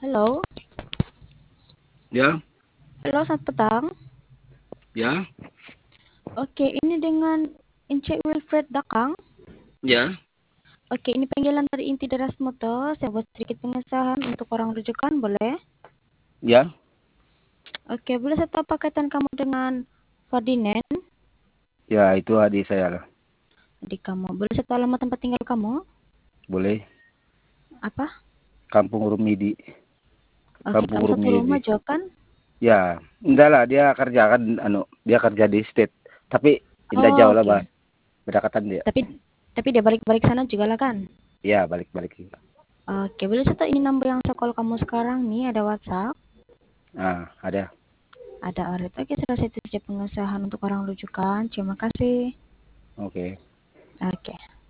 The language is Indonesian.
Halo, Ya, halo selamat petang. ya, Oke, ini dengan Ince Wilfred Dakang. ya, Oke, ini panggilan dari Inti Deras Moto. Saya buat sedikit pengesahan untuk orang rujukan, boleh? ya, Oke, boleh saya tahu apa kaitan kamu dengan Ferdinand, ya itu adik saya lah. adik kamu? Boleh saya tahu alamat tempat tinggal kamu? Boleh. Apa? Kampung Rumidi. Oke, Kampung kamu satu Rumidi. rumah jauh kan? Ya, enggak lah dia kerja kan dia kerja di state. Tapi indah Oh, jauh lah, oke. Bah. Berdekatan dia. Tapi tapi dia balik-balik sana juga lah kan? Ya, balik-balik. Oke, boleh saya tahu ini nomor yang saya call kamu sekarang nih, ada WhatsApp? Ah, ada. Ada Arit. Oke, sudah saya tulis pengesahan untuk orang rujukan. Terima kasih. Oke. Oke.